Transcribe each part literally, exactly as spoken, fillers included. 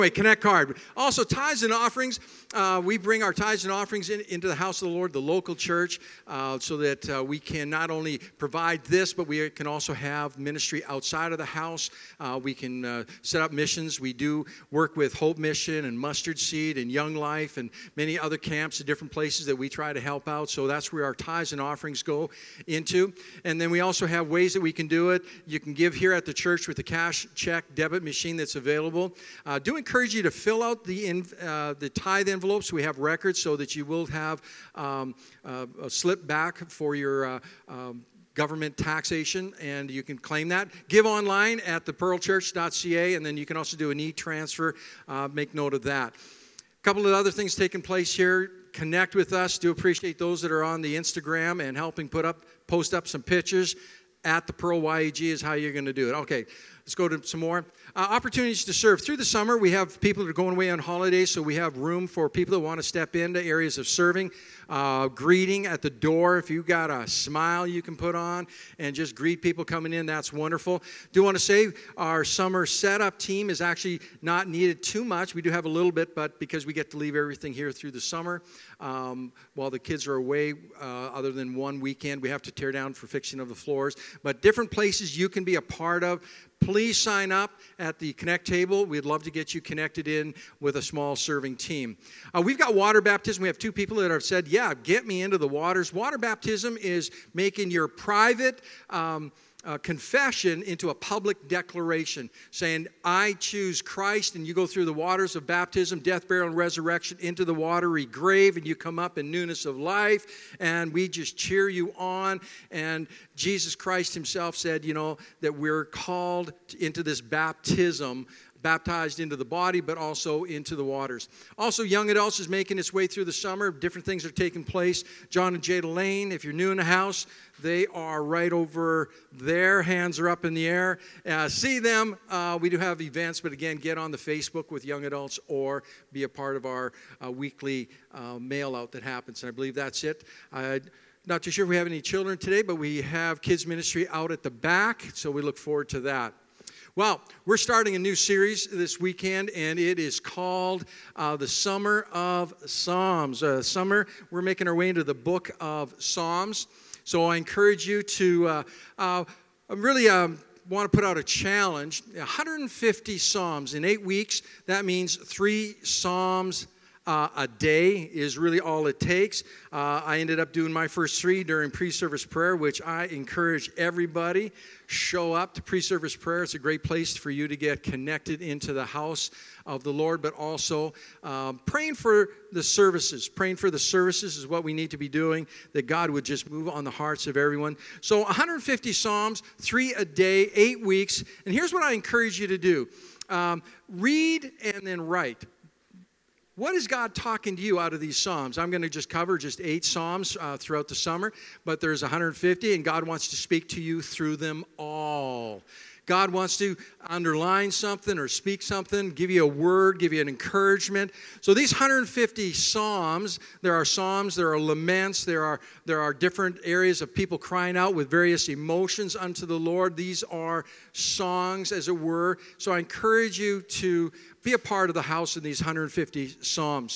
Anyway, Connect card. Also, tithes and offerings. Uh, we bring our tithes and offerings in, into the house of the Lord, the local church, uh, so that uh, we can not only provide this, but we can also have ministry outside of the house. Uh, we can uh, set up missions. We do work with Hope Mission and Mustard Seed and Young Life and many other camps in different places that we try to help out. So that's where our tithes and offerings go into. And then we also have ways that we can do it. You can give here at the church with the cash check debit machine that's available. Uh, do encourage you to fill out the in, uh, the tithe envelopes. We have records so that you will have um, uh, a slip back for your uh, um, government taxation, and you can claim that. Give online at the pearl church dot c a, and then you can also do an e-transfer. Uh, make note of that. A couple of other things taking place here. Connect with us. Do appreciate those that are on the Instagram and helping put up, post up some pictures. At the Pearl Y E G is how you're going to do it. Okay, let's go to some more. Uh, opportunities to serve. Through the summer, we have people that are going away on holidays, so we have room for people that want to step into areas of serving. Uh, greeting at the door. If you've got a smile you can put on and just greet people coming in, that's wonderful. Do want to say our summer setup team is actually not needed too much. We do have a little bit, but because we get to leave everything here through the summer, um, while the kids are away, uh, other than one weekend, we have to tear down for fixing of the floors. But different places you can be a part of. Please sign up at the Connect table. We'd love to get you connected in with a small serving team. Uh, we've got water baptism. We have two people that have said, yeah, get me into the waters. Water baptism is making your private um, uh, confession into a public declaration, saying, I choose Christ, and you go through the waters of baptism, death, burial, and resurrection, into the watery grave, and you come up in newness of life, and we just cheer you on. And Jesus Christ himself said, you know, that we're called into this baptism, baptized into the body, but also into the waters. Also, young adults is making its way through the summer. Different things are taking place. John and Jada Lane, if you're new in the house, they are right over there. Hands are up in the air. Uh, see them. Uh, we do have events, but again, get on the Facebook with young adults or be a part of our uh, weekly uh, mail out that happens. And I believe that's it. Uh, not too sure if we have any children today, but we have kids ministry out at the back, so we look forward to that. Well, we're starting a new series this weekend, and it is called uh, The Summer of Psalms. Uh, summer, we're making our way into the book of Psalms. So I encourage you to uh, uh, really um, want to put out a challenge. one hundred fifty Psalms in eight weeks. That means three Psalms Uh, a day is really all it takes. Uh, I ended up doing my first three during pre-service prayer, which I encourage everybody, show up to pre-service prayer. It's a great place for you to get connected into the house of the Lord, but also um, praying for the services. Praying for the services is what we need to be doing, that God would just move on the hearts of everyone. So one hundred fifty Psalms, three a day, eight weeks. And here's what I encourage you to do. Um, read and then write. What is God talking to you out of these Psalms? I'm going to just cover just eight Psalms uh, throughout the summer, but there's one hundred fifty, and God wants to speak to you through them all. God wants to underline something or speak something, give you a word, give you an encouragement. So these one hundred fifty Psalms, there are Psalms, there are laments, there are, there are different areas of people crying out with various emotions unto the Lord. These are songs, as it were. So I encourage you to be a part of the house in these one hundred fifty Psalms.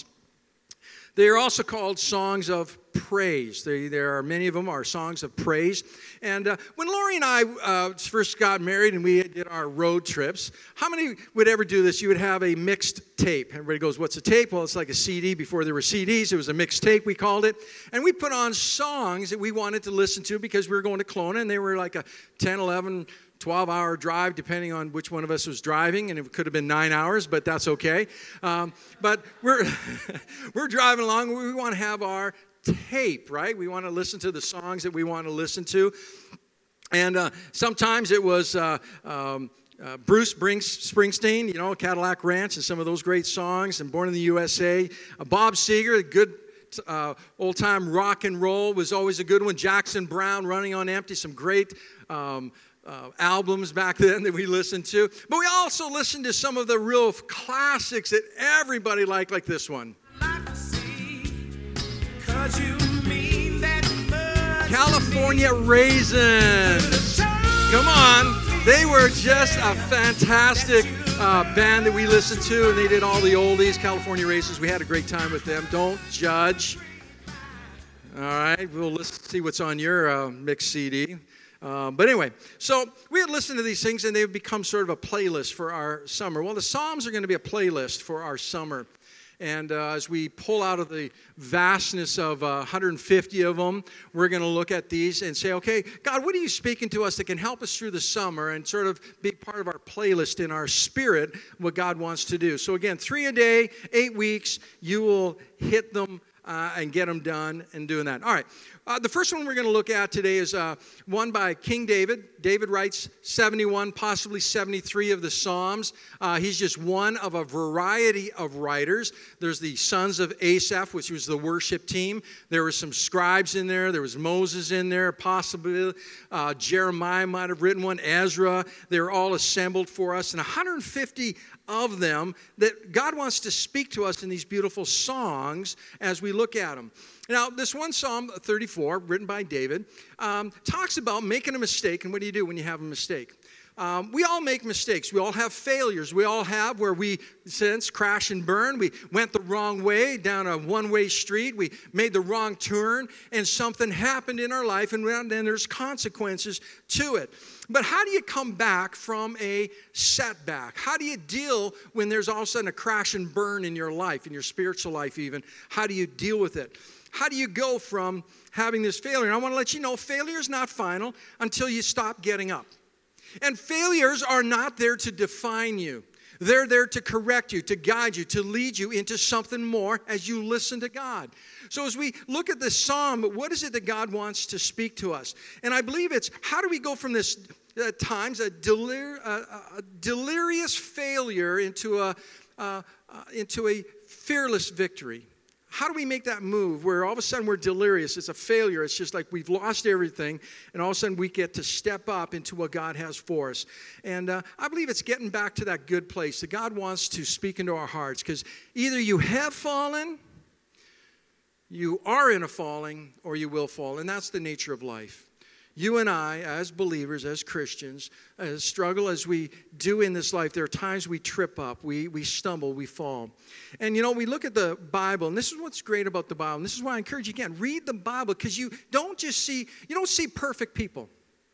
They are also called songs of praise. They, there are many of them are songs of praise. And uh, when Lori and I uh, first got married and we did our road trips, how many would ever do this? You would have a mixed tape. Everybody goes, what's a tape? Well, it's like a C D. Before there were C Ds, it was a mixed tape, we called it. And we put on songs that we wanted to listen to because we were going to Kelowna, and they were like a ten, eleven, twelve-hour drive, depending on which one of us was driving, and it could have been nine hours, but that's okay. Um, but we're we're driving along. We want to have our tape, right? We want to listen to the songs that we want to listen to. And uh, sometimes it was uh, um, uh, Bruce Springsteen, you know, Cadillac Ranch, and some of those great songs, and Born in the U S A. Uh, Bob Seger, good uh, old-time rock and roll was always a good one. Jackson Browne, Running on Empty, some great um Uh, albums back then that we listened to. But we also listened to some of the real classics that everybody liked, like this one. California Raisins. Come on. They were just a fantastic uh, band that we listened to, and they did all the oldies, California Races. We had a great time with them. Don't judge. All right, we'll listen, see what's on your uh, mixed C D. Um, but anyway, so we had listened to these things, and they've become sort of a playlist for our summer. Well, the Psalms are going to be a playlist for our summer. And uh, as we pull out of the vastness of uh, one hundred fifty of them, we're going to look at these and say, okay, God, what are you speaking to us that can help us through the summer and sort of be part of our playlist in our spirit, what God wants to do. So again, three a day, eight weeks, you will hit them uh, and get them done and doing that. All right. Uh, the first one we're going to look at today is uh, one by King David. David writes seventy-one, possibly seventy-three of the Psalms. Uh, he's just one of a variety of writers. There's the sons of Asaph, which was the worship team. There were some scribes in there. There was Moses in there, possibly. Uh, Jeremiah might have written one, Ezra. They were all assembled for us. And one hundred fifty of them that God wants to speak to us in these beautiful songs as we look at them. Now, this one Psalm thirty-four, written by David, um, talks about making a mistake. And what do you do when you have a mistake? Um, we all make mistakes. We all have failures. We all have where we, since, crash and burn. We went the wrong way down a one-way street. We made the wrong turn, and something happened in our life, and then there's consequences to it. But how do you come back from a setback? How do you deal when there's all of a sudden a crash and burn in your life, in your spiritual life even? How do you deal with it? How do you go from having this failure? And I want to let you know, failure is not final until you stop getting up. And failures are not there to define you. They're there to correct you, to guide you, to lead you into something more as you listen to God. So as we look at this psalm, what is it that God wants to speak to us? And I believe it's, how do we go from this, at times, a, delir- a, a delirious failure into a, uh, uh, into a fearless victory? How do we make that move where all of a sudden we're delirious? It's a failure. It's just like we've lost everything, and all of a sudden we get to step up into what God has for us. And uh, I believe it's getting back to that good place that God wants to speak into our hearts, because either you have fallen, you are in a falling, or you will fall, and that's the nature of life. You and I, as believers, as Christians, as struggle as we do in this life, there are times we trip up, we, we stumble, we fall. And, you know, we look at the Bible, and this is what's great about the Bible. And this is why I encourage you, again, read the Bible, because you don't just see, you don't see perfect people.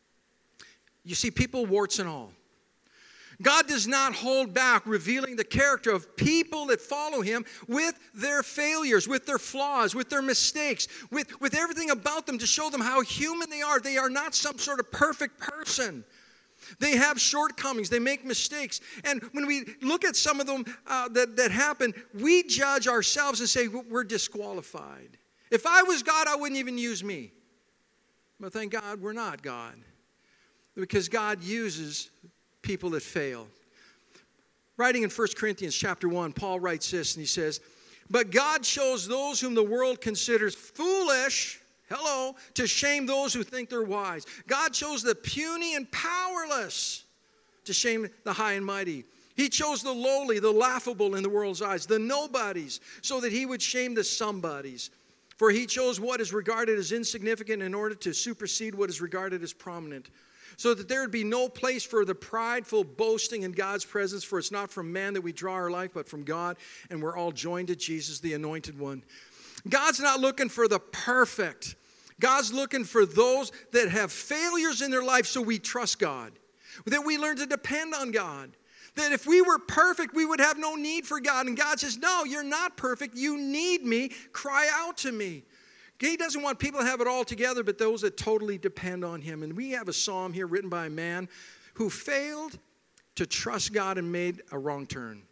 You see people, warts and all. God does not hold back revealing the character of people that follow him with their failures, with their flaws, with their mistakes, with, with everything about them to show them how human they are. They are not some sort of perfect person. They have shortcomings. They make mistakes. And when we look at some of them uh, that, that happen, we judge ourselves and say, we're disqualified. If I was God, I wouldn't even use me. But thank God we're not God. Because God uses people that fail. Writing in First Corinthians chapter one, Paul writes this, and he says, but God chose those whom the world considers foolish, hello, to shame those who think they're wise. God chose the puny and powerless to shame the high and mighty. He chose the lowly, the laughable in the world's eyes, the nobodies, so that he would shame the somebodies. For he chose what is regarded as insignificant in order to supersede what is regarded as prominent, so that there would be no place for the prideful boasting in God's presence, for it's not from man that we draw our life, but from God, and we're all joined to Jesus, the Anointed One. God's not looking for the perfect. God's looking for those that have failures in their life, so we trust God, that we learn to depend on God. That if we were perfect, we would have no need for God. And God says, no, you're not perfect. You need me. Cry out to me. He doesn't want people to have it all together, but those that totally depend on him. And we have a psalm here written by a man who failed to trust God and made a wrong turn.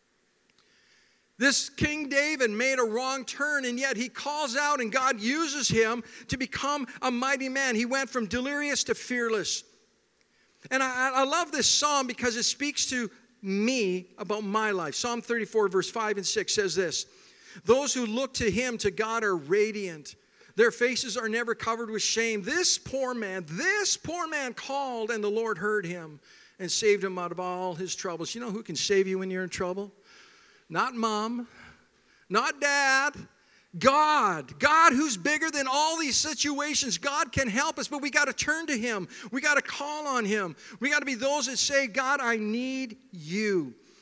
This King David made a wrong turn, and yet he calls out, and God uses him to become a mighty man. He went from delirious to fearless. And I, I love this psalm because it speaks to me about my life. Psalm thirty-four, verse five and six says this, those who look to him, to God, are radiant. Their faces are never covered with shame. This poor man, this poor man called, and the Lord heard him and saved him out of all his troubles. You know who can save you when you're in trouble? Not mom, not dad, God. God, who's bigger than all these situations. God can help us, but we got to turn to him. We got to call on him. We got to be those that say, God, I need you.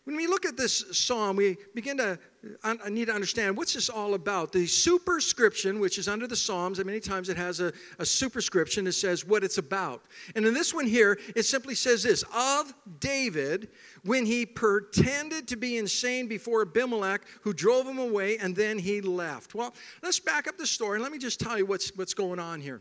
When we look at this psalm, we begin to I need to understand what's this all about. The superscription, which is under the Psalms, and many times it has a, a superscription that says what it's about. And in this one here, it simply says this: of David, when he pretended to be insane before Abimelech, who drove him away, and then he left. Well, let's back up the story, and let me just tell you what's what's going on here.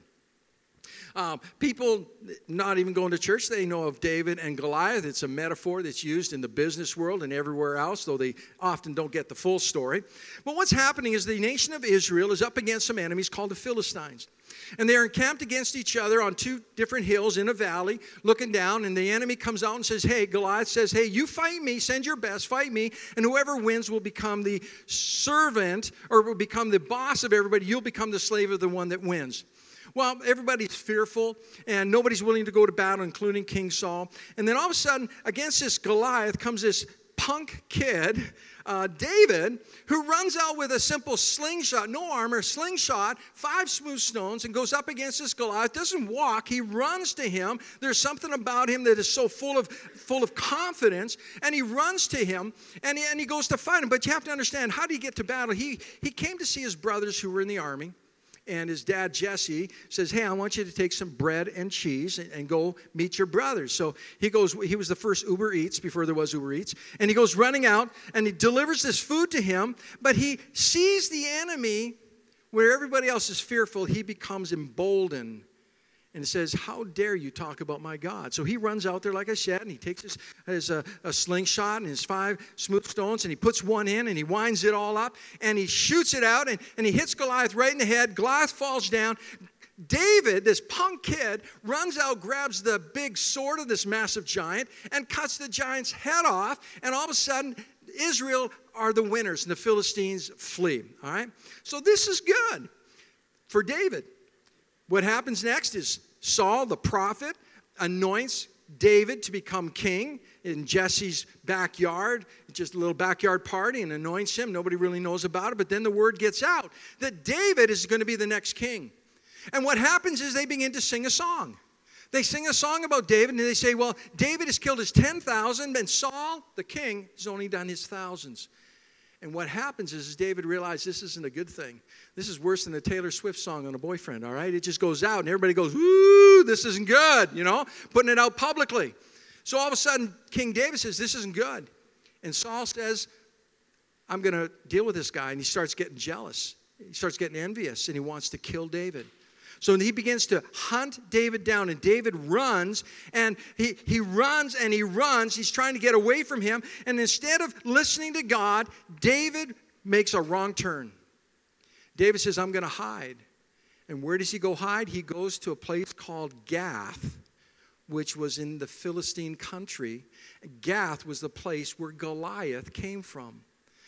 Um, people not even going to church, they know of David and Goliath. It's a metaphor that's used in the business world and everywhere else, though they often don't get the full story. But what's happening is the nation of Israel is up against some enemies called the Philistines. And they're encamped against each other on two different hills in a valley, looking down, and the enemy comes out and says, hey, Goliath says, hey, you fight me, send your best, fight me, and whoever wins will become the servant, or will become the boss of everybody. You'll become the slave of the one that wins. Well, everybody's fearful, and nobody's willing to go to battle, including King Saul. And then all of a sudden, against this Goliath comes this punk kid, uh, David, who runs out with a simple slingshot, no armor, slingshot, five smooth stones, and goes up against this Goliath. Doesn't walk, he runs to him. There's something about him that is so full of full of confidence, and he runs to him, and he, and he goes to fight him. But you have to understand, how did he get to battle? He, he came to see his brothers who were in the army. And his dad, Jesse, says, hey, I want you to take some bread and cheese and, and go meet your brothers. So he goes, he was the first Uber Eats before there was Uber Eats. And he goes running out, and he delivers this food to him. But he sees the enemy where everybody else is fearful. He becomes emboldened. And it says, how dare you talk about my God? So he runs out there, like I said, and he takes his, his uh, a slingshot and his five smooth stones, and he puts one in, and he winds it all up, and he shoots it out, and, and he hits Goliath right in the head. Goliath falls down. David, this punk kid, runs out, grabs the big sword of this massive giant, and cuts the giant's head off, and all of a sudden, Israel are the winners, and the Philistines flee. All right? So this is good for David. What happens next is Saul, the prophet, anoints David to become king in Jesse's backyard, just a little backyard party, and anoints him. Nobody really knows about it, but then the word gets out that David is going to be the next king. And what happens is they begin to sing a song. They sing a song about David, and they say, well, David has killed his ten thousand, and Saul, the king, has only done his thousands. And what happens is, is David realized this isn't a good thing. This is worse than a Taylor Swift song on a boyfriend, all right? It just goes out, and everybody goes, woo, this isn't good, you know, putting it out publicly. So all of a sudden, King David says, this isn't good. And Saul says, I'm going to deal with this guy. And he starts getting jealous. He starts getting envious, and he wants to kill David. So he begins to hunt David down, and David runs, and he, he runs and he runs. He's trying to get away from him, and instead of listening to God, David makes a wrong turn. David says, I'm going to hide. And where does he go hide? He goes to a place called Gath, which was in the Philistine country. Gath was the place where Goliath came from.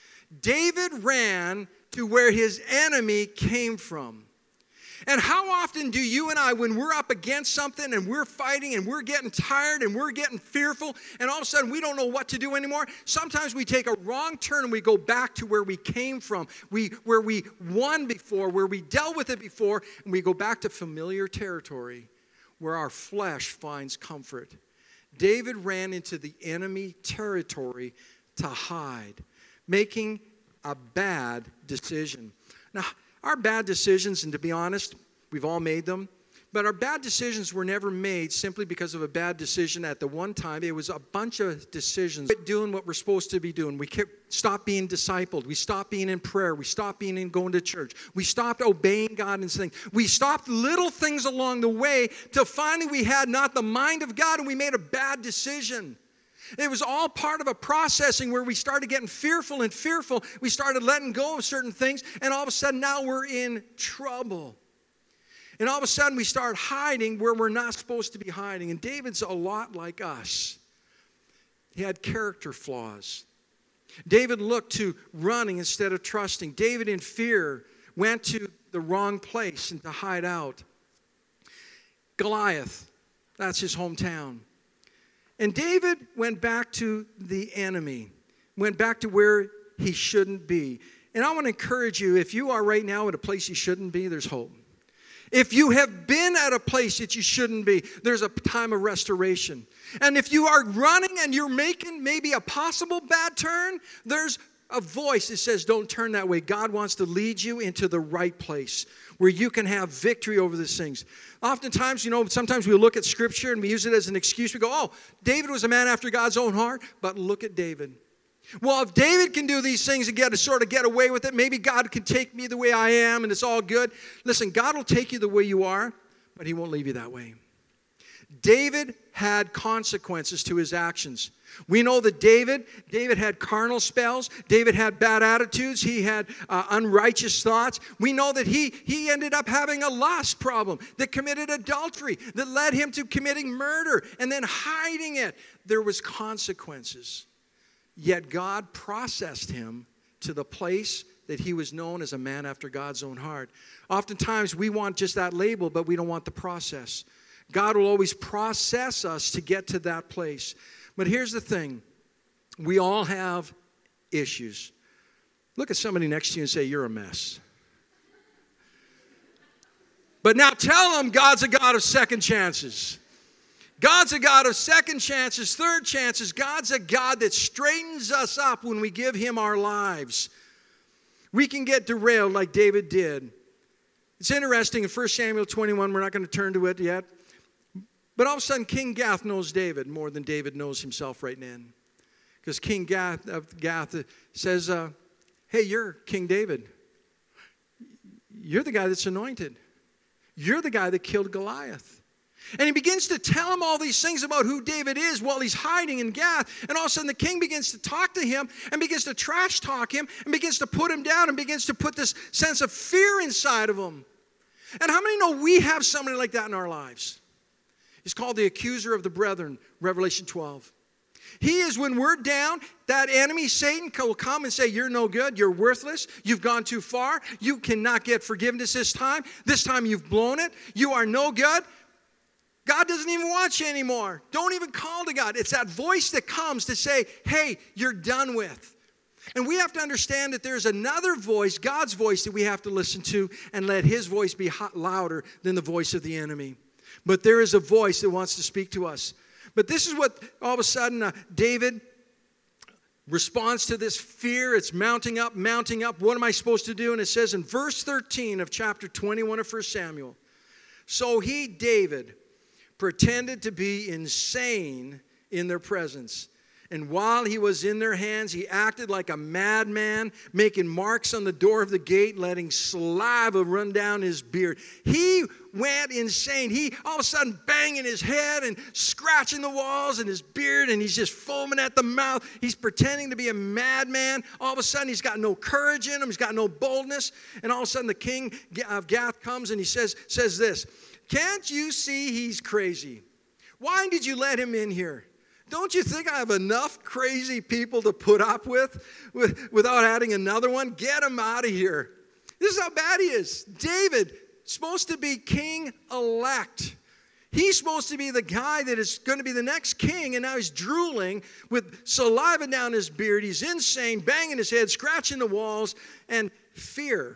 David ran to where his enemy came from. And how often do you and I, when we're up against something and we're fighting and we're getting tired and we're getting fearful and all of a sudden we don't know what to do anymore, sometimes we take a wrong turn and we go back to where we came from, we, where we won before, where we dealt with it before, and we go back to familiar territory where our flesh finds comfort. David ran into the enemy territory to hide, making a bad decision. Now, our bad decisions, and to be honest, we've all made them, but our bad decisions were never made simply because of a bad decision at the one time. It was a bunch of decisions. We quit doing what we're supposed to be doing. We stopped being discipled. We stopped being in prayer. We stopped being in going to church. We stopped obeying God and things. We stopped little things along the way till finally we had not the mind of God and we made a bad decision. It was all part of a processing where we started getting fearful and fearful. We started letting go of certain things, and all of a sudden now we're in trouble. And all of a sudden we start hiding where we're not supposed to be hiding. And David's a lot like us. He had character flaws. David looked to running instead of trusting. David, in fear, went to the wrong place and to hide out. Goliath, that's his hometown. And David went back to the enemy, went back to where he shouldn't be. And I want to encourage you, if you are right now at a place you shouldn't be, there's hope. If you have been at a place that you shouldn't be, there's a time of restoration. And if you are running and you're making maybe a possible bad turn, there's a voice that says, don't turn that way. God wants to lead you into the right place where you can have victory over these things. Oftentimes, you know, sometimes we look at Scripture and we use it as an excuse. We go, oh, David was a man after God's own heart. But look at David. Well, if David can do these things and get to sort of get away with it, maybe God can take me the way I am and it's all good. Listen, God will take you the way you are, but He won't leave you that way. David had consequences to his actions. We know that David, David had carnal spells. David had bad attitudes. He had uh, unrighteous thoughts. We know that he, he ended up having a lust problem that committed adultery, that led him to committing murder and then hiding it. There was consequences. Yet God processed him to the place that he was known as a man after God's own heart. Oftentimes we want just that label, but we don't want the process. God will always process us to get to that place. But here's the thing. We all have issues. Look at somebody next to you and say, you're a mess. But now tell them God's a God of second chances. God's a God of second chances, third chances. God's a God that straightens us up when we give Him our lives. We can get derailed like David did. It's interesting in First Samuel twenty-one, we're not going to turn to it yet. But all of a sudden, King Gath knows David more than David knows himself right now. Because King Gath, uh, Gath says, uh, hey, you're King David. You're the guy that's anointed. You're the guy that killed Goliath. And he begins to tell him all these things about who David is while he's hiding in Gath. And all of a sudden the king begins to talk to him and begins to trash talk him and begins to put him down and begins to put this sense of fear inside of him. And how many know we have somebody like that in our lives? He's called the accuser of the brethren, Revelation twelve. He is when we're down, that enemy, Satan, will come and say, you're no good, you're worthless, you've gone too far, you cannot get forgiveness this time, this time you've blown it, you are no good. God doesn't even want you anymore. Don't even call to God. It's that voice that comes to say, hey, you're done with. And we have to understand that there's another voice, God's voice, that we have to listen to and let His voice be hot, louder than the voice of the enemy. But there is a voice that wants to speak to us. But this is what all of a sudden uh, David responds to this fear. It's mounting up, mounting up. What am I supposed to do? And it says in verse thirteen of chapter twenty-one of First Samuel, so he, David, pretended to be insane in their presence. And while he was in their hands, he acted like a madman, making marks on the door of the gate, letting saliva run down his beard. He went insane. He, all of a sudden, banging his head and scratching the walls and his beard, and he's just foaming at the mouth. He's pretending to be a madman. All of a sudden, he's got no courage in him. He's got no boldness. And all of a sudden, the king of Gath comes and he says, says this, can't you see he's crazy? Why did you let him in here? Don't you think I have enough crazy people to put up with, with without adding another one? Get him out of here. This is how bad he is. David, supposed to be king-elect. He's supposed to be the guy that is going to be the next king, and now he's drooling with saliva down his beard. He's insane, banging his head, scratching the walls, and fear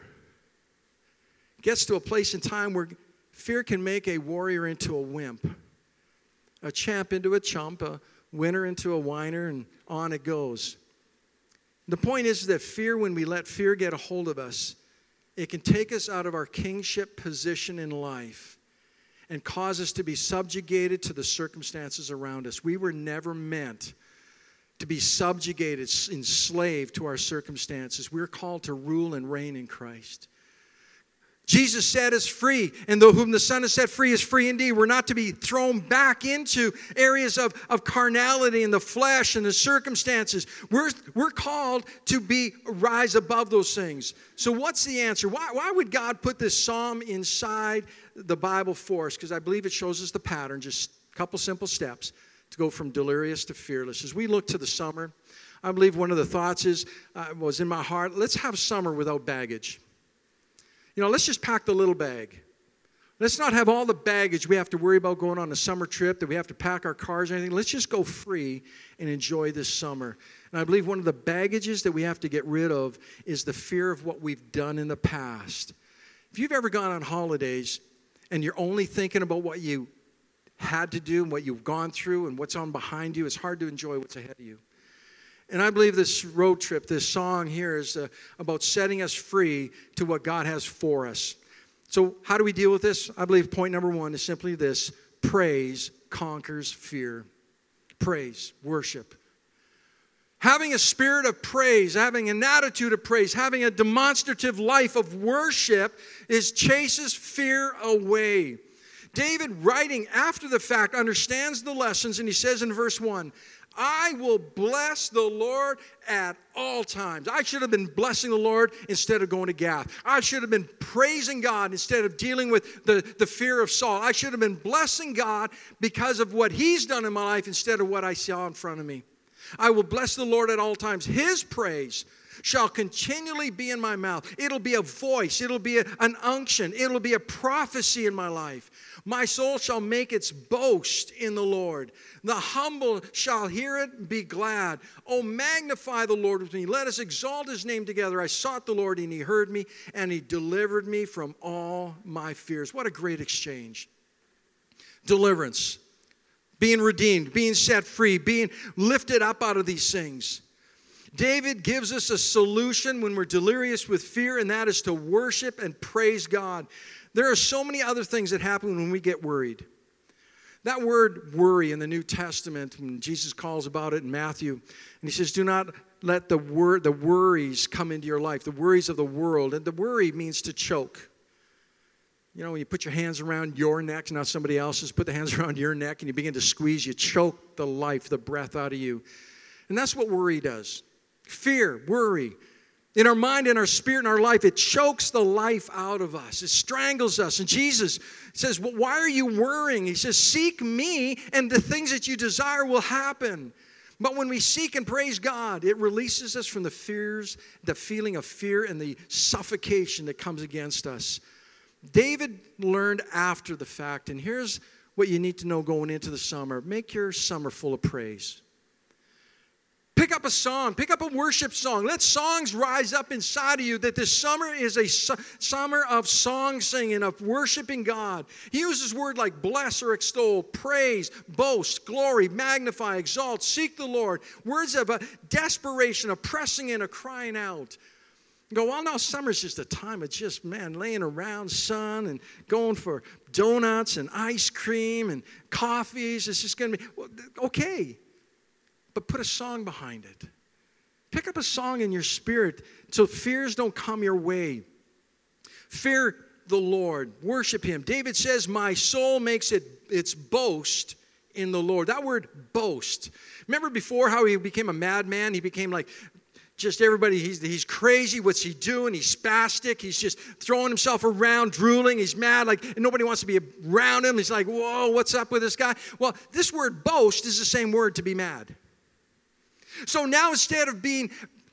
gets to a place in time where fear can make a warrior into a wimp, a champ into a chump, a winner into a whiner, and on it goes. The point is that fear, when we let fear get a hold of us, it can take us out of our kingship position in life and cause us to be subjugated to the circumstances around us. We were never meant to be subjugated, enslaved to our circumstances. We're called to rule and reign in Christ. Jesus set us free, and though whom the Son has set free is free indeed. We're not to be thrown back into areas of, of carnality and the flesh and the circumstances. We're, we're called to be rise above those things. So what's the answer? Why, why would God put this psalm inside the Bible for us? Because I believe it shows us the pattern, just a couple simple steps to go from delirious to fearless. As we look to the summer, I believe one of the thoughts is, uh, was in my heart, let's have summer without baggage. You know, let's just pack the little bag. Let's not have all the baggage we have to worry about going on a summer trip, that we have to pack our cars or anything. Let's just go free and enjoy this summer. And I believe one of the baggages that we have to get rid of is the fear of what we've done in the past. If you've ever gone on holidays, and you're only thinking about what you had to do and what you've gone through and what's on behind you, it's hard to enjoy what's ahead of you. And I believe this road trip, this song here is uh, about setting us free to what God has for us. So how do we deal with this? I believe point number one is simply this: praise conquers fear. Praise, worship. Having a spirit of praise, having an attitude of praise, having a demonstrative life of worship is chases fear away. David, writing after the fact, understands the lessons, and he says in verse one, I will bless the Lord at all times. I should have been blessing the Lord instead of going to Gath. I should have been praising God instead of dealing with the, the fear of Saul. I should have been blessing God because of what he's done in my life instead of what I saw in front of me. I will bless the Lord at all times. His praise shall continually be in my mouth. It'll be a voice. It'll be a, an unction. It'll be a prophecy in my life. My soul shall make its boast in the Lord. The humble shall hear it and be glad. Oh, magnify the Lord with me. Let us exalt his name together. I sought the Lord, and he heard me, and he delivered me from all my fears. What a great exchange. Deliverance. Being redeemed, being set free, being lifted up out of these things. David gives us a solution when we're delirious with fear, and that is to worship and praise God. There are so many other things that happen when we get worried. That word worry in the New Testament, when Jesus calls about it in Matthew, and he says, do not let the wor- the worries come into your life, the worries of the world. And the worry means to choke. You know, when you put your hands around your neck, not somebody else's, put the hands around your neck and you begin to squeeze, you choke the life, the breath out of you. And that's what worry does. Fear, worry. In our mind, in our spirit, in our life, it chokes the life out of us. It strangles us. And Jesus says, well, why are you worrying? He says, seek me and the things that you desire will happen. But when we seek and praise God, it releases us from the fears, the feeling of fear and the suffocation that comes against us. David learned after the fact, and here's what you need to know going into the summer. Make your summer full of praise. Pick up a song. Pick up a worship song. Let songs rise up inside of you that this summer is a su- summer of song singing, of worshiping God. He uses words like bless or extol, praise, boast, glory, magnify, exalt, seek the Lord. Words of a desperation, a pressing in, a crying out. You go, well, no, summer's just a time of just, man, laying around, sun, and going for donuts and ice cream and coffees. It's just going to be, well, okay. But put a song behind it. Pick up a song in your spirit so fears don't come your way. Fear the Lord. Worship him. David says, my soul makes it its boast in the Lord. That word boast. Remember before how he became a madman? He became like just everybody, he's, he's crazy. What's he doing? He's spastic. He's just throwing himself around, drooling. He's mad. Like and nobody wants to be around him. He's like, whoa, what's up with this guy? Well, this word boast is the same word to be mad. So now instead of being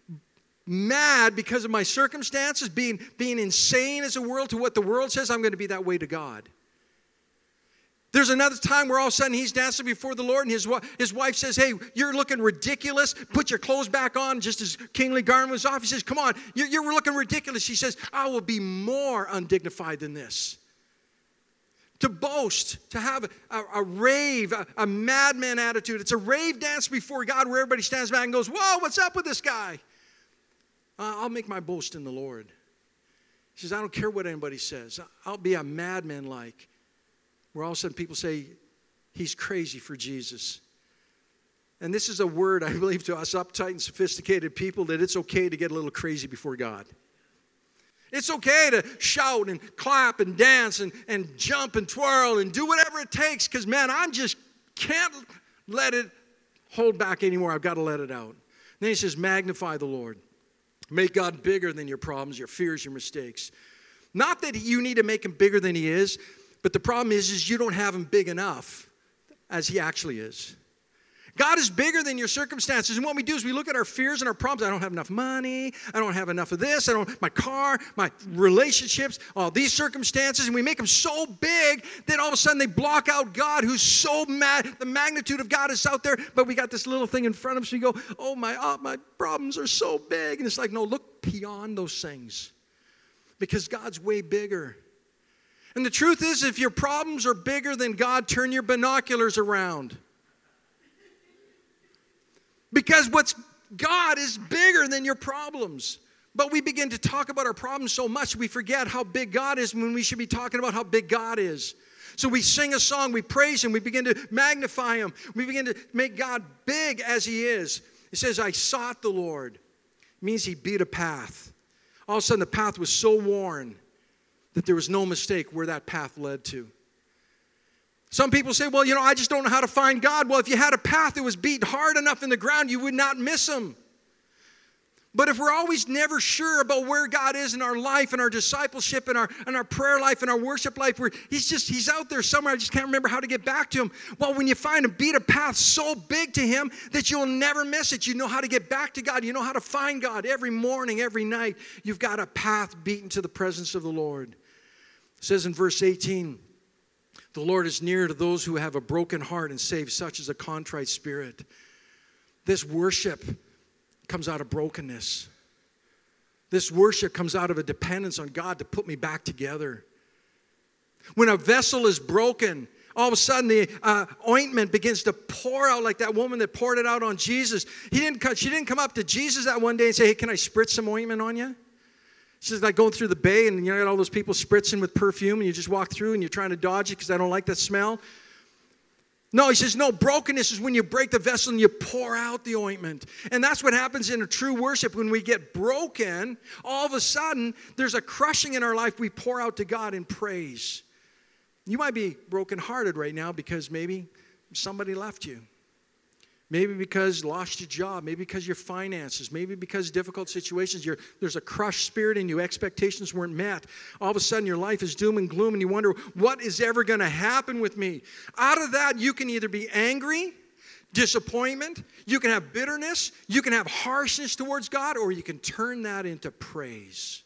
mad because of my circumstances, being, being insane as a world to what the world says, I'm going to be that way to God. There's another time where all of a sudden he's dancing before the Lord and his, his wife says, hey, you're looking ridiculous. Put your clothes back on just as kingly garment was off. He says, come on, you're, you're looking ridiculous. He says, I will be more undignified than this. To boast, to have a, a rave, a, a madman attitude. It's a rave dance before God where everybody stands back and goes, whoa, what's up with this guy? Uh, I'll make my boast in the Lord. He says, I don't care what anybody says. I'll be a madman like. Where all of a sudden people say, he's crazy for Jesus. And this is a word, I believe, to us uptight and sophisticated people that it's okay to get a little crazy before God. It's okay to shout and clap and dance and, and jump and twirl and do whatever it takes because, man, I just can't let it hold back anymore. I've got to let it out. And then he says, magnify the Lord. Make God bigger than your problems, your fears, your mistakes. Not that you need to make him bigger than he is, but the problem is, is you don't have him big enough as he actually is. God is bigger than your circumstances. And what we do is we look at our fears and our problems. I don't have enough money. I don't have enough of this. I don't, my car, my relationships, all these circumstances. And we make them so big that all of a sudden they block out God who's so mad. The magnitude of God is out there. But we got this little thing in front of us. So you go, oh, my, oh, my problems are so big. And it's like, no, look beyond those things. Because God's way bigger. And the truth is, if your problems are bigger than God, turn your binoculars around. Because what's God is bigger than your problems. But we begin to talk about our problems so much, we forget how big God is when we should be talking about how big God is. So we sing a song, we praise Him, we begin to magnify Him. We begin to make God big as He is. It says, I sought the Lord. It means He beat a path. All of a sudden the path was so worn that there was no mistake where that path led to. Some people say, well, you know, I just don't know how to find God. Well, if you had a path that was beat hard enough in the ground, you would not miss Him. But if we're always never sure about where God is in our life and our discipleship and our, and our prayer life and our worship life, where He's just, He's out there somewhere, I just can't remember how to get back to Him. Well, when you find Him, beat a path so big to Him that you'll never miss it. You know how to get back to God. You know how to find God every morning, every night. You've got a path beaten to the presence of the Lord. It says in verse eighteen, the Lord is near to those who have a broken heart and save such as a contrite spirit. This worship comes out of brokenness. This worship comes out of a dependence on God to put me back together. When a vessel is broken, all of a sudden the uh, ointment begins to pour out like that woman that poured it out on Jesus. He didn't. She didn't come up to Jesus that one day and say, hey, can I spritz some ointment on you? She's like going through the bay and you know, got all those people spritzing with perfume and you just walk through and you're trying to dodge it because I don't like that smell. No, he says, no, brokenness is when you break the vessel and you pour out the ointment. And that's what happens in a true worship. When we get broken, all of a sudden, there's a crushing in our life we pour out to God in praise. You might be brokenhearted right now because maybe somebody left you. Maybe because you lost your job. Maybe because your finances. Maybe because difficult situations. You're, there's a crushed spirit in you. Expectations weren't met. All of a sudden your life is doom and gloom and you wonder, what is ever going to happen with me? Out of that, you can either be angry, disappointment, you can have bitterness, you can have harshness towards God, or you can turn that into praise.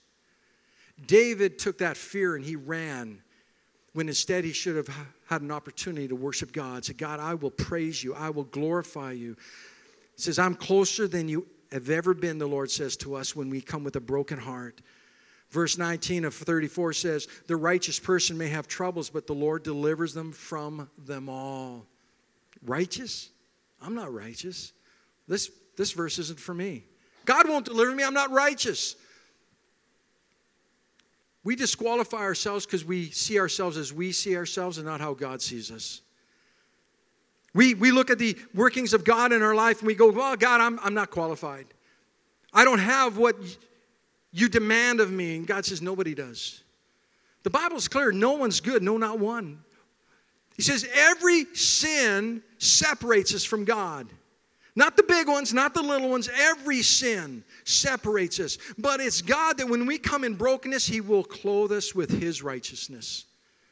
David took that fear and he ran, when instead he should have had an opportunity to worship God. Say, God, I will praise you. I will glorify you. He says, I'm closer than you have ever been, the Lord says to us when we come with a broken heart. Verse nineteen of thirty-four says, the righteous person may have troubles, but the Lord delivers them from them all. Righteous? I'm not righteous. This, this verse isn't for me. God won't deliver me. I'm not righteous. We disqualify ourselves because we see ourselves as we see ourselves and not how God sees us. We, we look at the workings of God in our life and we go, well, God, I'm, I'm not qualified. I don't have what you demand of me. And God says, nobody does. The Bible's clear. No one's good. No, not one. He says every sin separates us from God. Not the big ones, not the little ones. Every sin separates us. But it's God that when we come in brokenness, He will clothe us with His righteousness.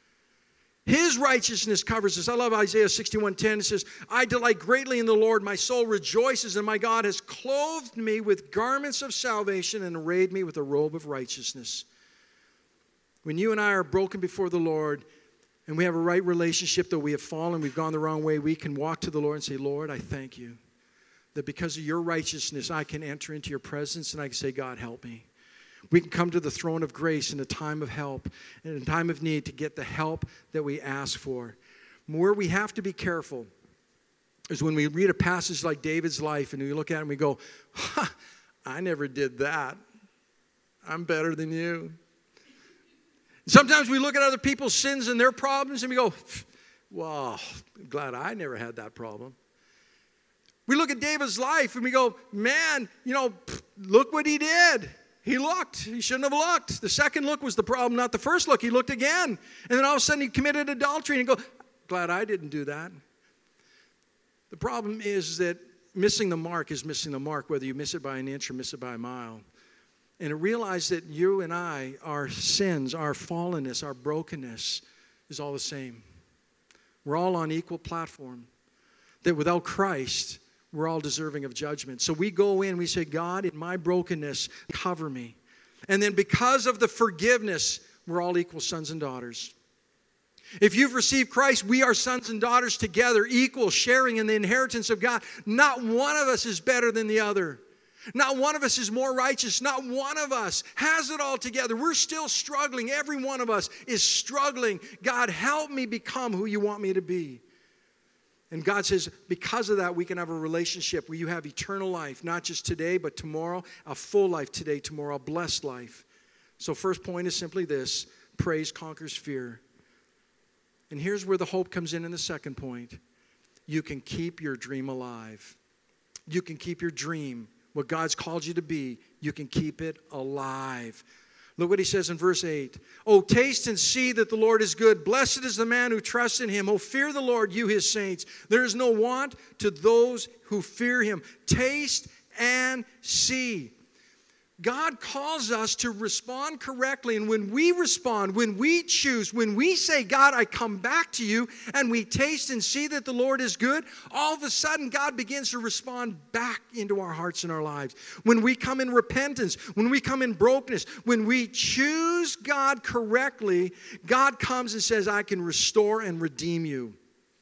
His righteousness covers us. I love Isaiah sixty-one ten. It says, I delight greatly in the Lord. My soul rejoices, and my God has clothed me with garments of salvation and arrayed me with a robe of righteousness. When you and I are broken before the Lord, and we have a right relationship, though we have fallen, we've gone the wrong way, we can walk to the Lord and say, Lord, I thank you that because of your righteousness, I can enter into your presence and I can say, God, help me. We can come to the throne of grace in a time of help, in a time of need, to get the help that we ask for. Where we have to be careful is when we read a passage like David's life and we look at it and we go, ha, I never did that. I'm better than you. Sometimes we look at other people's sins and their problems and we go, well, I'm glad I never had that problem. We look at David's life and we go, man, you know, look what he did. He looked. He shouldn't have looked. The second look was the problem, not the first look. He looked again. And then all of a sudden he committed adultery and you go, glad I didn't do that. The problem is that missing the mark is missing the mark, whether you miss it by an inch or miss it by a mile. And to realize that you and I, our sins, our fallenness, our brokenness is all the same. We're all on equal platform. That without Christ, we're all deserving of judgment. So we go in, we say, God, in my brokenness, cover me. And then because of the forgiveness, we're all equal sons and daughters. If you've received Christ, we are sons and daughters together, equal, sharing in the inheritance of God. Not one of us is better than the other. Not one of us is more righteous. Not one of us has it all together. We're still struggling. Every one of us is struggling. God, help me become who you want me to be. And God says, because of that, we can have a relationship where you have eternal life, not just today, but tomorrow, a full life today, tomorrow, a blessed life. So first point is simply this: praise conquers fear. And here's where the hope comes in in the second point. You can keep your dream alive. You can keep your dream, what God's called you to be, you can keep it alive. Look what he says in verse eight. Oh, taste and see that the Lord is good. Blessed is the man who trusts in him. Oh, fear the Lord, you his saints. There is no want to those who fear him. Taste and see. God calls us to respond correctly. And when we respond, when we choose, when we say, God, I come back to you, and we taste and see that the Lord is good, all of a sudden God begins to respond back into our hearts and our lives. When we come in repentance, when we come in brokenness, when we choose God correctly, God comes and says, I can restore and redeem you.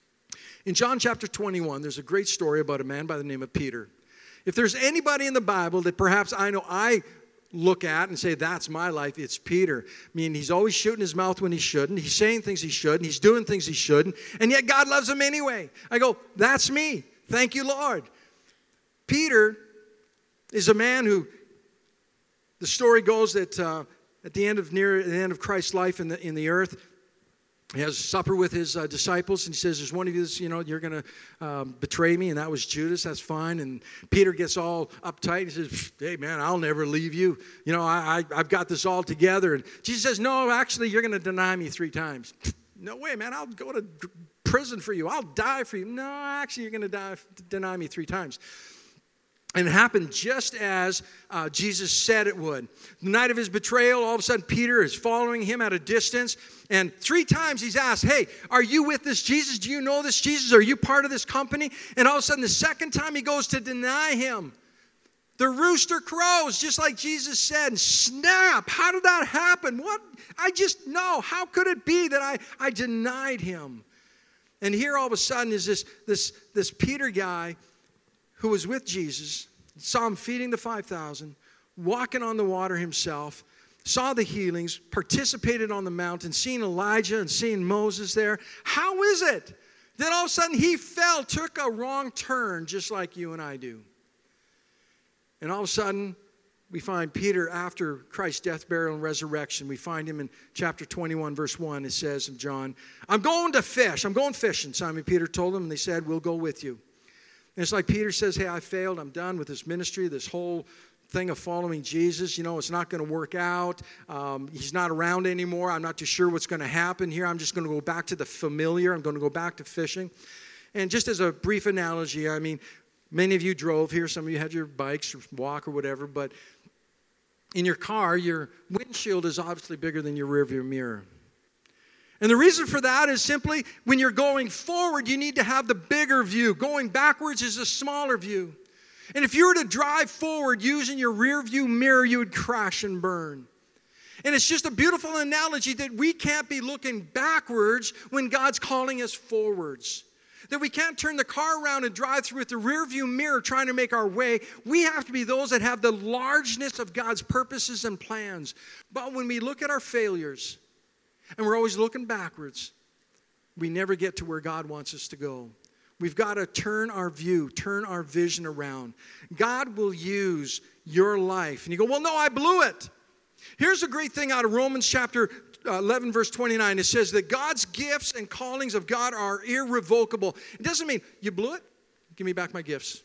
In John chapter twenty-one, there's a great story about a man by the name of Peter. If there's anybody in the Bible that perhaps I know I look at and say, that's my life, it's Peter. I mean, he's always shooting his mouth when he shouldn't. He's saying things he shouldn't. He's doing things he shouldn't. And yet God loves him anyway. I go, that's me. Thank you, Lord. Peter is a man who, the story goes that uh, at the end of near the end of Christ's life in the in the earth, he has supper with his uh, disciples, and he says, there's one of you, you know, you're going to um, betray me, and that was Judas. That's fine. And Peter gets all uptight. He says, hey, man, I'll never leave you. You know, I, I, I've got this all together. And Jesus says, no, actually, you're going to deny me three times. No way, man, I'll go to prison for you. I'll die for you. No, actually, you're going to die, deny me three times. And it happened just as uh, Jesus said it would. The night of his betrayal, all of a sudden, Peter is following him at a distance. And three times he's asked, hey, are you with this Jesus? Do you know this Jesus? Are you part of this company? And all of a sudden, the second time he goes to deny him, the rooster crows, just like Jesus said. Snap! How did that happen? What? I just know. How could it be that I, I denied him? And here all of a sudden is this, this, this Peter guy who was with Jesus, saw him feeding the five thousand, walking on the water himself, saw the healings, participated on the mountain, seeing Elijah and seeing Moses there. How is it that all of a sudden he fell, took a wrong turn, just like you and I do? And all of a sudden, we find Peter after Christ's death, burial, and resurrection. We find him in chapter twenty-one, verse one. It says of John, I'm going to fish. I'm going fishing. Simon Peter told them, and they said, we'll go with you. And it's like Peter says, hey, I failed. I'm done with this ministry, this whole thing of following Jesus. You know, it's not going to work out. Um, he's not around anymore. I'm not too sure what's going to happen here. I'm just going to go back to the familiar. I'm going to go back to fishing. And just as a brief analogy, I mean, many of you drove here. Some of you had your bikes or walk or whatever. But in your car, your windshield is obviously bigger than your rearview mirror. And the reason for that is simply when you're going forward, you need to have the bigger view. Going backwards is a smaller view. And if you were to drive forward using your rear view mirror, you would crash and burn. And it's just a beautiful analogy that we can't be looking backwards when God's calling us forwards. That we can't turn the car around and drive through with the rear view mirror trying to make our way. We have to be those that have the largeness of God's purposes and plans. But when we look at our failures, and we're always looking backwards, we never get to where God wants us to go. We've got to turn our view, turn our vision around. God will use your life. And you go, well, no, I blew it. Here's a great thing out of Romans chapter eleven, verse twenty-nine. It says that God's gifts and callings of God are irrevocable. It doesn't mean, you blew it? Give me back my gifts.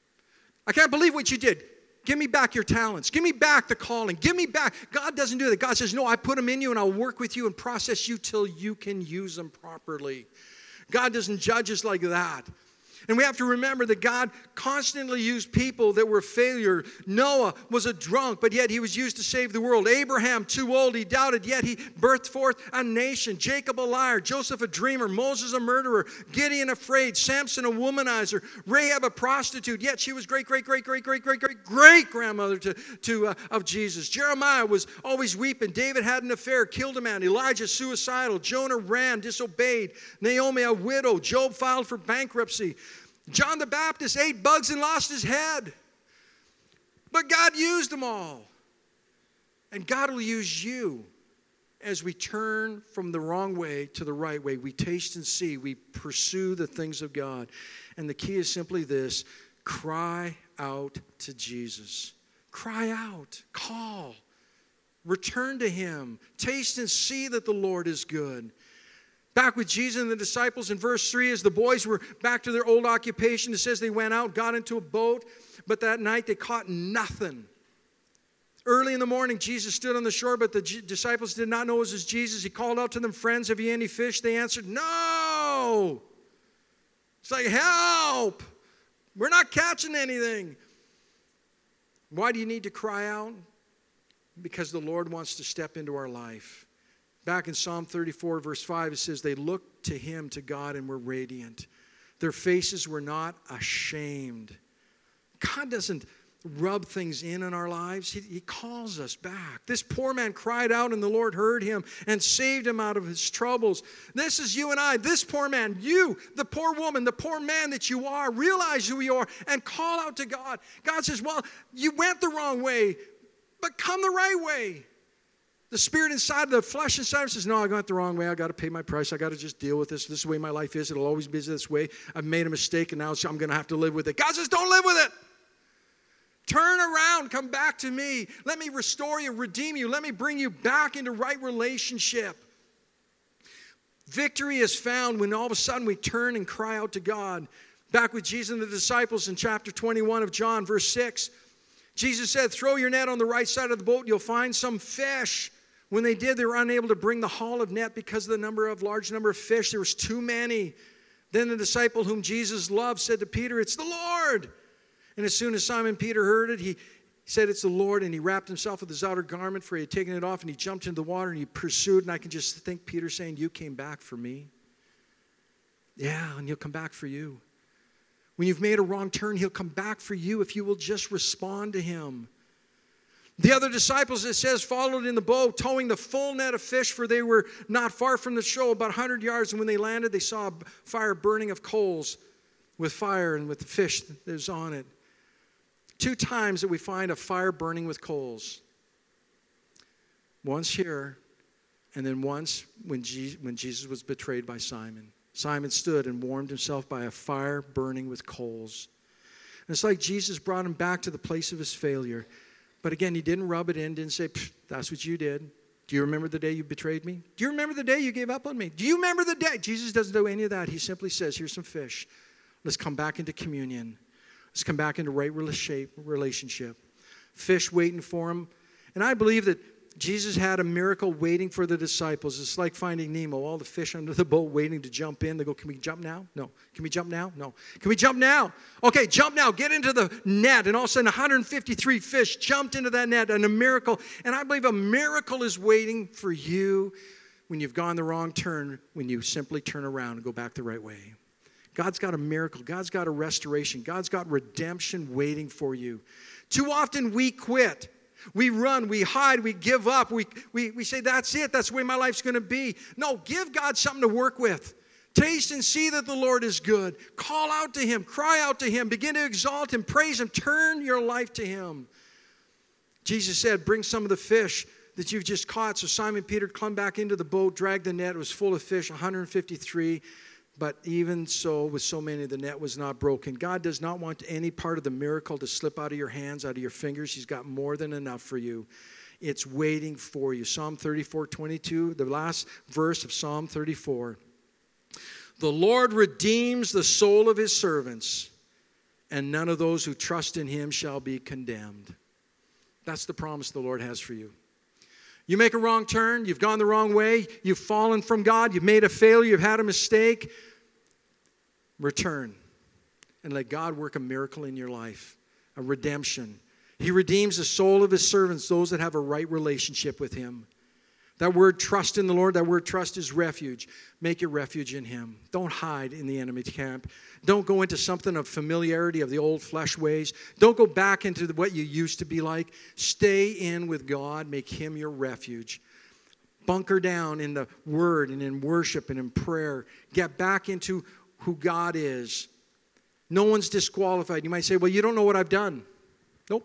I can't believe what you did. Give me back your talents. Give me back the calling. Give me back. God doesn't do that. God says, no, I put them in you and I'll work with you and process you till you can use them properly. God doesn't judge us like that. And we have to remember that God constantly used people that were failure. Noah was a drunk, but yet he was used to save the world. Abraham, too old, he doubted, yet he birthed forth a nation. Jacob, a liar. Joseph, a dreamer. Moses, a murderer. Gideon, afraid. Samson, a womanizer. Rahab, a prostitute, yet she was great, great, great, great, great, great, great, great grandmother to, to, uh, of Jesus. Jeremiah was always weeping. David had an affair, killed a man. Elijah, suicidal. Jonah ran, disobeyed. Naomi, a widow. Job filed for bankruptcy. John the Baptist ate bugs and lost his head. But God used them all. And God will use you as we turn from the wrong way to the right way. We taste and see. We pursue the things of God. And the key is simply this: cry out to Jesus. Cry out. Call. Return to Him. Taste and see that the Lord is good. Back with Jesus and the disciples in verse three, as the boys were back to their old occupation, it says they went out, got into a boat, but that night they caught nothing. Early in the morning, Jesus stood on the shore, but the G- disciples did not know it was Jesus. He called out to them, "Friends, have you any fish?" They answered, "No." It's like, help! We're not catching anything. Why do you need to cry out? Because the Lord wants to step into our life. Back in Psalm thirty-four, verse five, it says, they looked to Him, to God, and were radiant. Their faces were not ashamed. God doesn't rub things in in our lives. He, he calls us back. This poor man cried out, and the Lord heard him and saved him out of his troubles. This is you and I, this poor man, you, the poor woman, the poor man that you are. Realize who you are and call out to God. God says, well, you went the wrong way, but come the right way. The spirit inside, the flesh inside says, no, I got the wrong way. I got to pay my price. I got to just deal with this. This is the way my life is. It'll always be this way. I've made a mistake, and now I'm going to have to live with it. God says, don't live with it. Turn around, come back to me. Let me restore you, redeem you. Let me bring you back into right relationship. Victory is found when all of a sudden we turn and cry out to God. Back with Jesus and the disciples in chapter twenty-one of John, verse six. Jesus said, throw your net on the right side of the boat, and you'll find some fish. When they did, they were unable to bring the haul of net because of the number of large number of fish. There was too many. Then the disciple whom Jesus loved said to Peter, it's the Lord. And as soon as Simon Peter heard it, he said, it's the Lord. And he wrapped himself with his outer garment, for he had taken it off, and he jumped into the water, and he pursued. And I can just think Peter saying, you came back for me. Yeah, and He'll come back for you. When you've made a wrong turn, He'll come back for you if you will just respond to Him. The other disciples, it says, followed in the boat, towing the full net of fish, for they were not far from the shore, about one hundred yards. And when they landed, they saw a fire burning of coals with fire and with the fish that was on it. Two times that we find a fire burning with coals. Once here, and then once when Je- when Jesus was betrayed by Simon. Simon stood and warmed himself by a fire burning with coals. And it's like Jesus brought him back to the place of his failure. But again, He didn't rub it in, didn't say, that's what you did. Do you remember the day you betrayed me? Do you remember the day you gave up on me? Do you remember the day? Jesus doesn't do any of that. He simply says, here's some fish. Let's come back into communion. Let's come back into right relationship. Fish waiting for him. And I believe that Jesus had a miracle waiting for the disciples. It's like Finding Nemo. All the fish under the boat waiting to jump in. They go, can we jump now? No. Can we jump now? No. Can we jump now? Okay, jump now. Get into the net. And all of a sudden, one hundred fifty-three fish jumped into that net. And a miracle. And I believe a miracle is waiting for you when you've gone the wrong turn, when you simply turn around and go back the right way. God's got a miracle. God's got a restoration. God's got redemption waiting for you. Too often we quit. We run, we hide, we give up. We, we, we say, that's it. That's the way my life's going to be. No, give God something to work with. Taste and see that the Lord is good. Call out to Him. Cry out to Him. Begin to exalt Him. Praise Him. Turn your life to Him. Jesus said, bring some of the fish that you've just caught. So Simon Peter climbed back into the boat, dragged the net. It was full of fish, one hundred fifty-three. But even so, with so many, the net was not broken. God does not want any part of the miracle to slip out of your hands, out of your fingers. He's got more than enough for you. It's waiting for you. Psalm thirty-four twenty-two, the last verse of Psalm thirty-four. The Lord redeems the soul of His servants, and none of those who trust in Him shall be condemned. That's the promise the Lord has for you. You make a wrong turn, you've gone the wrong way, you've fallen from God, you've made a failure, you've had a mistake. Return and let God work a miracle in your life, a redemption. He redeems the soul of His servants, those that have a right relationship with Him. That word trust in the Lord, that word trust is refuge. Make your refuge in Him. Don't hide in the enemy's camp. Don't go into something of familiarity of the old flesh ways. Don't go back into what you used to be like. Stay in with God. Make Him your refuge. Bunker down in the Word and in worship and in prayer. Get back into who God is. No one's disqualified. You might say, well, you don't know what I've done. Nope.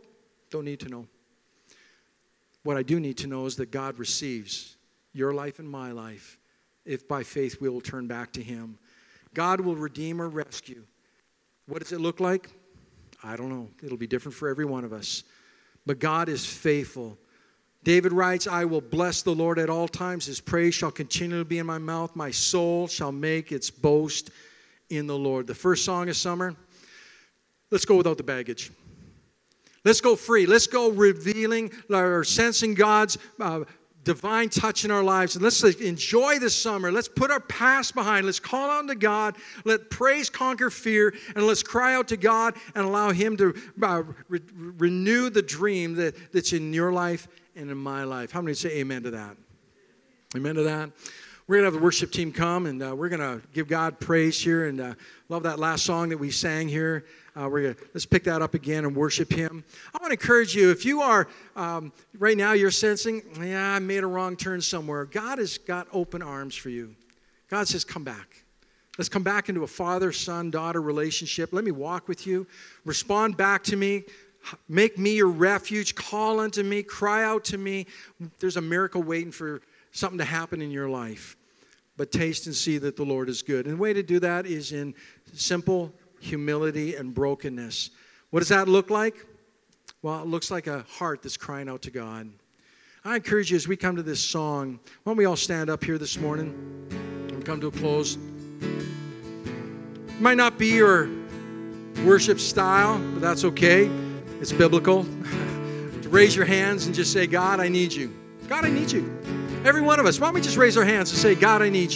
Don't need to know. What I do need to know is that God receives your life and my life if by faith we will turn back to him. God will redeem or rescue. What does it look like? I don't know. It'll be different for every one of us. But God is faithful. David writes, I will bless the Lord at all times. His praise shall continually be in my mouth. My soul shall make its boast in the Lord. The first song of summer, let's go without the baggage. Let's go free. Let's go revealing or sensing God's uh, divine touch in our lives. And let's enjoy this summer. Let's put our past behind. Let's call out to God. Let praise conquer fear. And let's cry out to God and allow him to uh, re- renew the dream that, that's in your life and in my life. How many say amen to that? Amen to that? We're going to have the worship team come, and uh, we're going to give God praise here. And uh, love that last song that we sang here. Uh, we're gonna, let's pick that up again and worship him. I want to encourage you, if you are, um, right now you're sensing, yeah, I made a wrong turn somewhere. God has got open arms for you. God says, come back. Let's come back into a father, son, daughter relationship. Let me walk with you. Respond back to me. Make me your refuge. Call unto me. Cry out to me. There's a miracle waiting for something to happen in your life. But taste and see that the Lord is good. And the way to do that is in simple humility and brokenness. What does that look like? Well, it looks like a heart that's crying out to God. I encourage you as we come to this song, why don't we all stand up here this morning and come to a close. It might not be your worship style, but that's okay. It's biblical. To raise your hands and just say, God, I need you. God, I need you. Every one of us, why don't we just raise our hands and say, God, I need you.